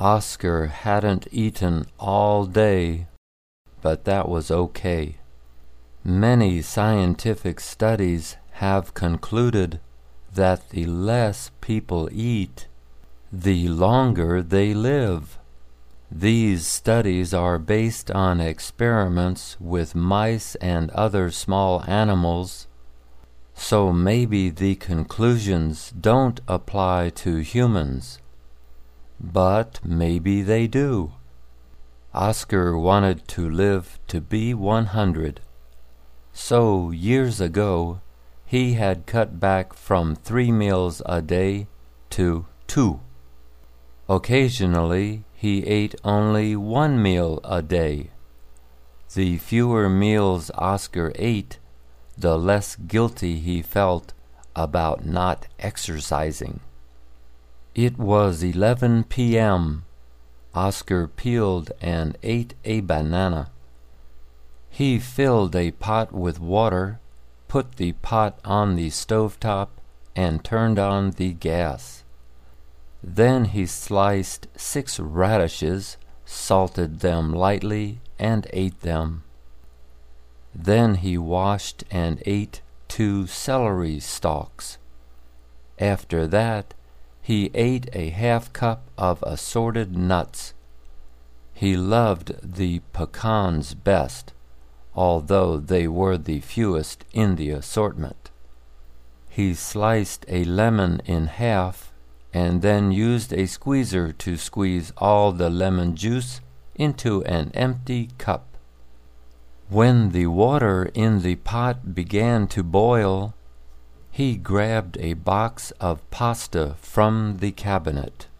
Oscar hadn't eaten all day, but that was okay. Many scientific studies have concluded that the less people eat, the longer they live. These studies are based on experiments with mice and other small animals, so maybe the conclusions don't apply to humans. But maybe they do. Oscar wanted to live to be 100. So years ago, he had cut back from 3 meals a day to 2. Occasionally, he ate only 1 meal a day. The fewer meals Oscar ate, the less guilty he felt about not exercising. It was 11 p.m. Oscar peeled and ate a banana. He filled a pot with water, put the pot on the stovetop, and turned on the gas. Then he sliced 6 radishes, salted them lightly, and ate them. Then he washed and ate 2 celery stalks. After that, he ate a half-cup of assorted nuts. He loved the pecans best, although they were the fewest in the assortment. He sliced a lemon in half and then used a squeezer to squeeze all the lemon juice into an empty cup. When the water in the pot began to boil, he grabbed a box of pasta from the cabinet.